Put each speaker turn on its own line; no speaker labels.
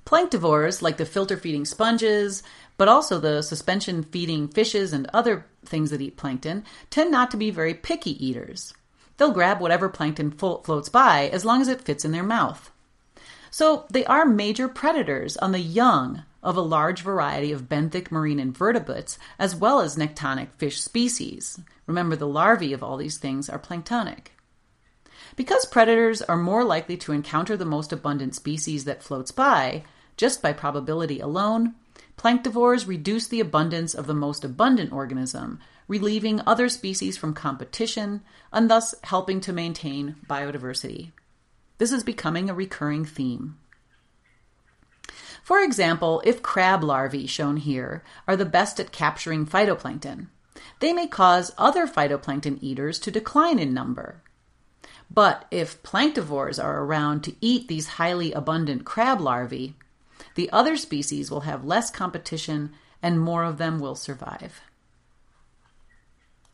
Planktivores, like the filter-feeding sponges, but also the suspension-feeding fishes and other things that eat plankton, tend not to be very picky eaters. They'll grab whatever plankton floats by as long as it fits in their mouth. So they are major predators on the young of a large variety of benthic marine invertebrates as well as nectonic fish species. Remember, the larvae of all these things are planktonic. Because predators are more likely to encounter the most abundant species that floats by, just by probability alone, planktivores reduce the abundance of the most abundant organism, relieving other species from competition and thus helping to maintain biodiversity. This is becoming a recurring theme. For example, if crab larvae, shown here, are the best at capturing phytoplankton, they may cause other phytoplankton eaters to decline in number. But if planktivores are around to eat these highly abundant crab larvae, the other species will have less competition and more of them will survive.